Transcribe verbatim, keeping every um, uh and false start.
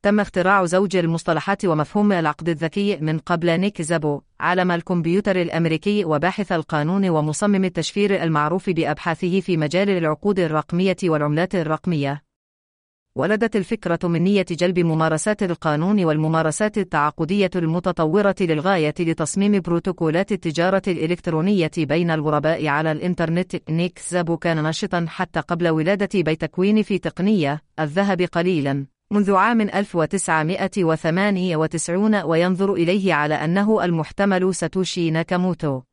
تم اختراع زوج المصطلحات ومفهوم العقد الذكي من قبل نيك زابو، عالم الكمبيوتر الأمريكي وباحث القانون ومصمم التشفير المعروف بأبحاثه في مجال العقود الرقمية والعملات الرقمية. ولدت الفكرة من نية جلب ممارسات القانون والممارسات التعاقدية المتطورة للغاية لتصميم بروتوكولات التجارة الإلكترونية بين الغرباء على الإنترنت. نيك زابو كان ناشطا حتى قبل ولادة بيتكوين في تقنية الذهب قليلا منذ عام ألف وتسعمائة وثمانية وتسعين، وينظر إليه على أنه المحتمل ساتوشي ناكاموتو.